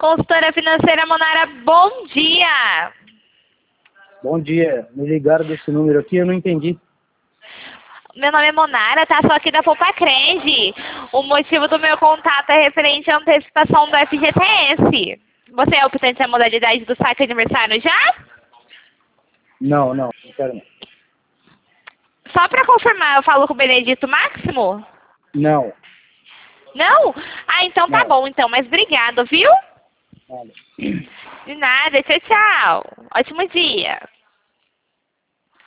Consultora financeira Monara, bom dia! Bom dia, me ligaram desse número aqui, eu não entendi. Meu nome é Monara, tá? Sou aqui da Poupa Crede. O motivo do meu contato é referente à antecipação do FGTS. Você é optante da modalidade do saque aniversário já? Não quero não. Só para confirmar, eu falo com o Benedito Máximo? Não, Não? Ah, então tá não, bom, então. Mas obrigado, viu? nada. De nada. Tchau, tchau. Ótimo dia.